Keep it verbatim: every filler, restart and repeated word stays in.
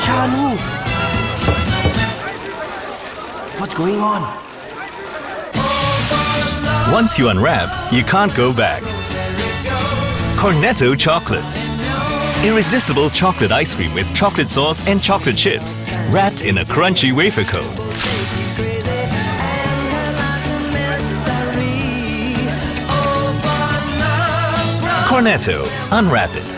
Chalu! What's going on? Once you unwrap, you can't go back. Cornetto Chocolate. Irresistible chocolate ice cream with chocolate sauce and chocolate chips, wrapped in a crunchy wafer cone. Cornetto, unwrap it.